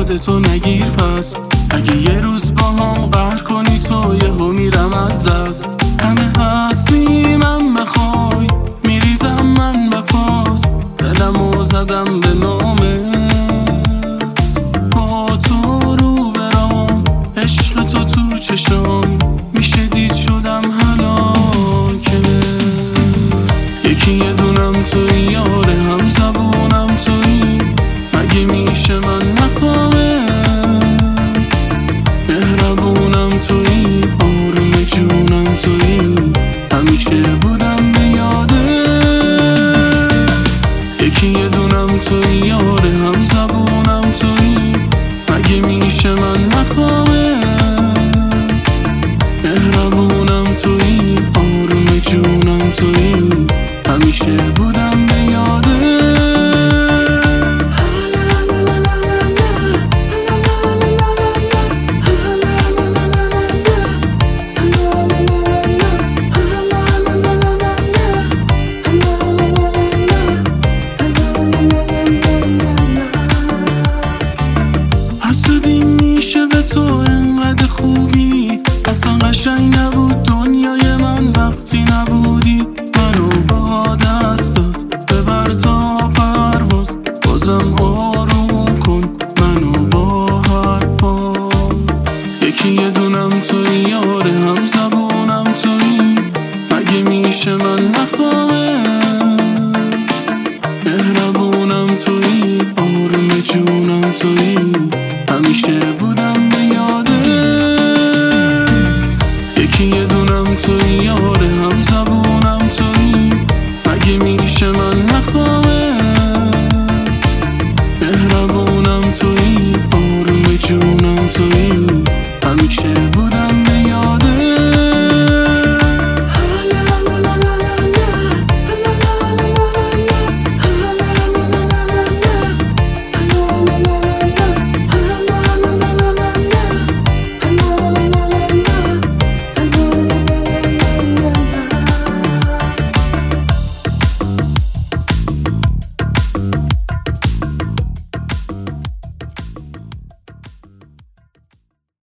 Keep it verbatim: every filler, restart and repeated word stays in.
خودتو نگیر پس. اگه یه روز با هم قهر کنی تو یهو میرم از دست. همه هستی من بخوای میریزم من به پات، دلمو زدم به نامت. با تو رو برام عشق تو تو چشام میشه دید شدم هلاکه. یکی یه دونم توی یاره هم زبونم توی، مگه میشه من مقامت؟ مهربونم توی آروم جونم توی، همیشه بودم به یاده. یکی یه دونم توی یاره هم زبونم توی، مگه میشه من مقامت؟ مهربونم توی آروم جونم توی، همیشه بودم